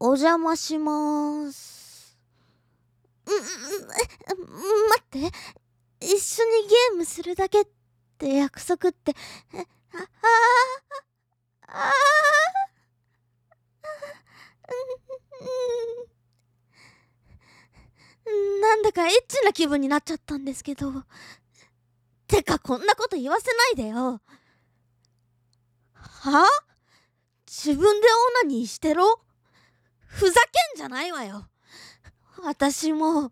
お邪魔します。待って。一緒にゲームするだけって約束って、ああなんだかエッチな気分になっちゃったんですけど。てかこんなこと言わせないでよ。は？自分でオナニーしてろ？ふざけんじゃないわよ。私も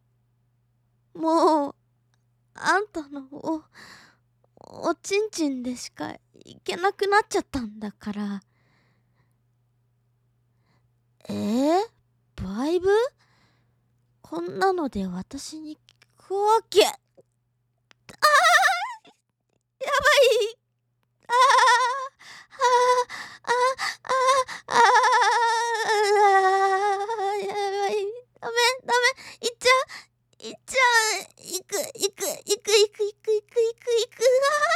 うあんたのおちんちんでしかいけなくなっちゃったんだから。バイブ？こんなので私に聞くわけ。やばい。ああああああやばい。ダメダメ。行っちゃう行っちゃう。行く行く行く行く行く行く行く行く。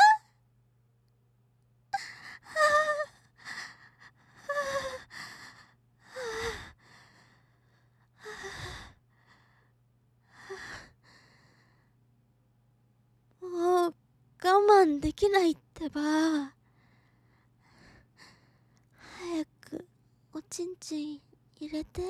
もう我慢できないってば。早くおちんちん入れて。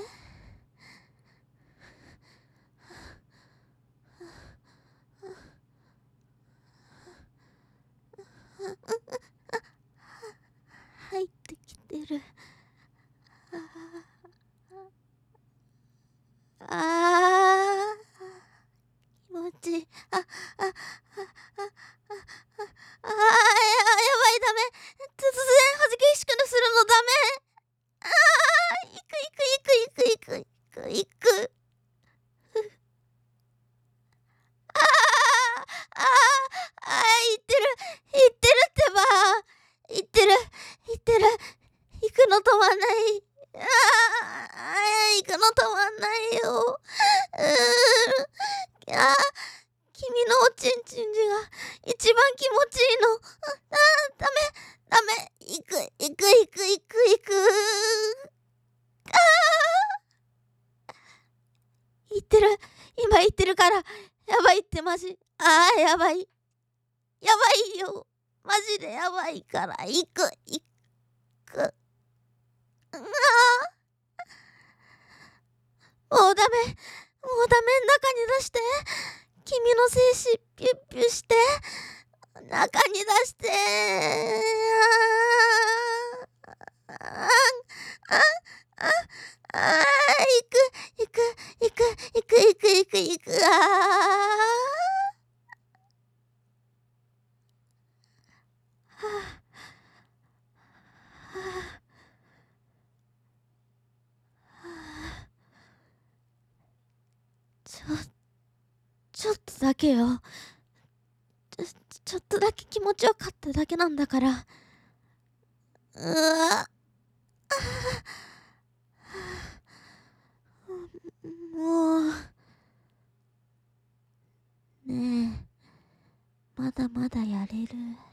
入ってきてる。気持ちいい。やばい、ダメ。突然激しくするのダメ。行く行く行く行く行く行く行く。行ってる行ってるってば。行ってる行ってる。行くの止まんない。行くの止まんないよ。君のおちんちんじが一番気持ちいいの。ダメダメ。行く行く行く行く行く。行ってる。今行ってるから。やばいってマジ。やばい。やばいよ。マジでやばいから。行く行く。もうダメ。もうダメ。中に出して。君の精子ピュッピュして。中に出して。行く行く行く行く行く行く行く。ちょっとだけよ。ちょっとだけ気持ちよかっただけなんだから。もう。ねえ、まだまだやれる。